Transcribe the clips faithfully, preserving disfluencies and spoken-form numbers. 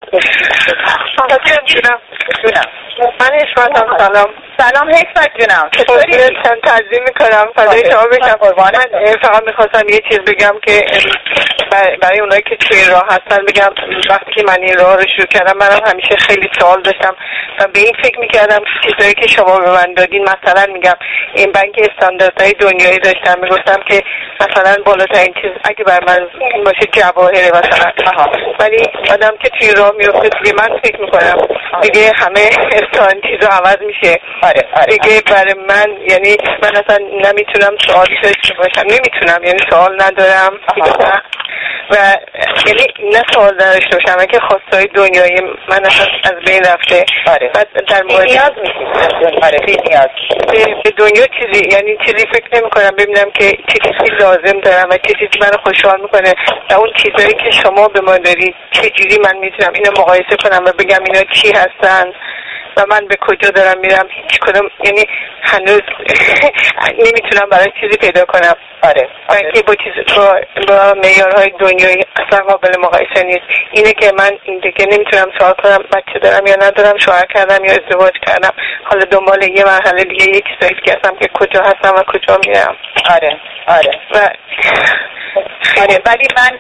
جونم جونم من اشمتم. سلام سلام حکمت جونم، چطوری؟ تعظیم میکنم فدای شما بشم. من فقط میخواستم یه چیز بگم که برای اونایی که توی راه هستن بگم وقتی که من این راه رو شروع کردم منم همیشه خیلی سوال داشتم و به این فکر میکردم چیزایی که شما به من دادین. مثلا میگم این بانک استانداردهای دنیایی داشتم، میگفتم که مثلا بالاترین چیز اگه بر من باشه جواهره مثلا، ولی آدم که توی راه میفته دیگه من فکر میکنم دیگه همه استان چیزا عوض میشه. آره آره دیگه برای من یعنی من اصلا نمیتونم سوال داشته باشم، نمیتونم یعنی سوال ندارم و یعنی نه سوال داشته باشم که خواستای دنیای من اصلا از بین رفته. آره بعد در مورد نیاز میشید. آره نیاز به دنیا چیزی یعنی چیزی فکر نمی کنم ببینم که چه چیزی لازم دارم و چه چیزی منو خوشحال میکنه و اون چیزایی که شما به ما دارید چجوری من میتونم اینو مقایسه کنم و بگم اینا چی هستن و من به کجا دارم میرم. هیچ کدوم یعنی هنوز نمیتونم برای چیزی پیدا کنم. آره که با چیز با, با معیارهای دنیایی اصلا قابل مقایسه نیست. اینه که من این دیگه نمیتونم سوال کنم بچه دارم یا ندارم، شوهر کردم یا ازدواج کردم، حالا دنبال یه مرحله دیگه یک چیزایی که هستم که کجا هستم و کجا میرم. آره آره و آره ولی من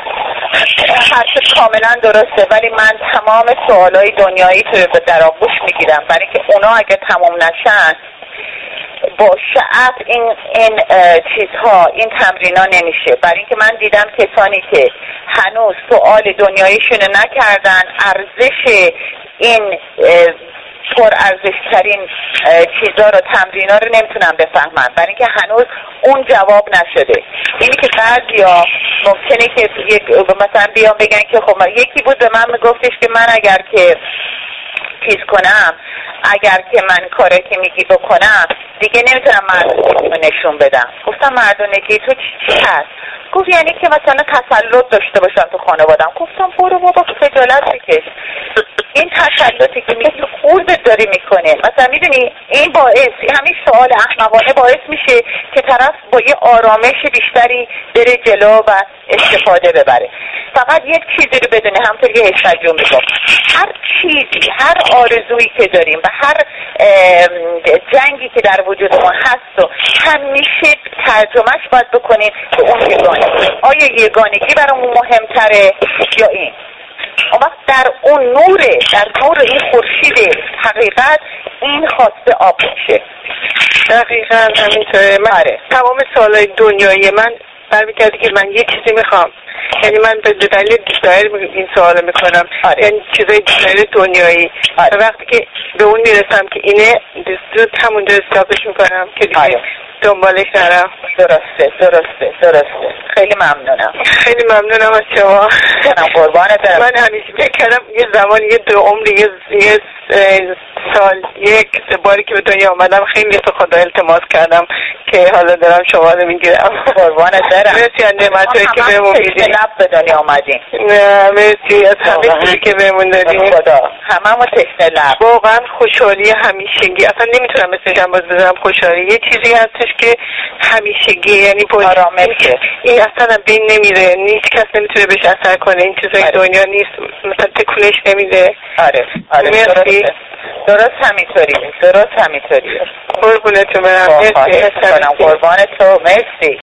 حرف کاملا درسته، ولی من تمام سوالای دنیایی تو در آغوش میگیرم برای که اونا اگه تمام نشن با شعف این این چیزها این تمرینا نمیشه. برای اینکه من دیدم کسانی که هنوز سوال دنیاییشونو نکردن ارزش این پر ارزش ترین چیزا رو تمرینا رو نمیتونم بفهمم، برای اینکه هنوز اون جواب نشده. اینی که بعضیا ممکنه که مثلا بیان بگن که خب یکی بود به من میگفتش که من اگر که چیز کنم، اگر که من کاری که میگی بکنم دیگه نمیتونم مردونگی رو نشون بدم. گفتم مردونگی تو چی هست؟ گفت یعنی که مثلا تسلط داشته باشم تو خانوادم. گفتم برو بابا خجالت بکش. این تسلطی که میگی خوردت داری میکنه. مثلا میدونی این باعث همین سوال احمقانه باعث میشه که طرف با یه آرامش بیشتری بره جلو و استفاده ببره. فقط یک چیزی رو بدونه، همونطور که حکمت جون میگفت، هر چیزی، هر آرزویی که داریم و هر جنگی که در وجود ما هست و همیشه ترجمهش باید بکنیم به اون یگانگی. آیا یگانگی برامون مهمتره یا این؟ اما در اون نوره، در نور این خورشید حقیقت این خواسته آب میشه. دقیقاً همینطوره. من تمام سوالای دنیایی من برمیگرده که من یه چیزی میخوام، یعنی من به دلیل دایر این سوال میکنم. آره. یعنی چیزای دایر دنیایی. آره. وقتی که به اون میرسم که اینه زود همونجا استاپش میکنم که دیگه آره. دنبالش نرم. درسته درسته درسته. خیلی ممنونم. خیلی ممنونم از شما. منم قربانت برم. من همیشه فکر کردم یه زمان یه دو عمر یه, یه سال یک باری که به دنیا آمدم خیلی تو خدا التماس کردم که حالا دارم شما رو میگیرم. قربانت برم. مرسی از نعمتایی که بهمون میدین. لب به دنیا آمدین. نه مرسی از همه چیزی که بهمون دادین. خدا هممون تشنه لب. واقعا خوشحالی همیشگی، اصلا نمیتونم اسمشم باز بزنم خوشحالی. یه چیزی هستش که همیشگی، یعنی آرامشه. این اصلا بین نمیره، هیچ کس نمیتونه بهش اثر کنه. این چیزای آره. دنیا نیست، مثلا تکونش نمیده. آره آره مرسی. درست همینطوری، درست همینطوری. قربونتون برم. مرسی. قربان تو. مرسی.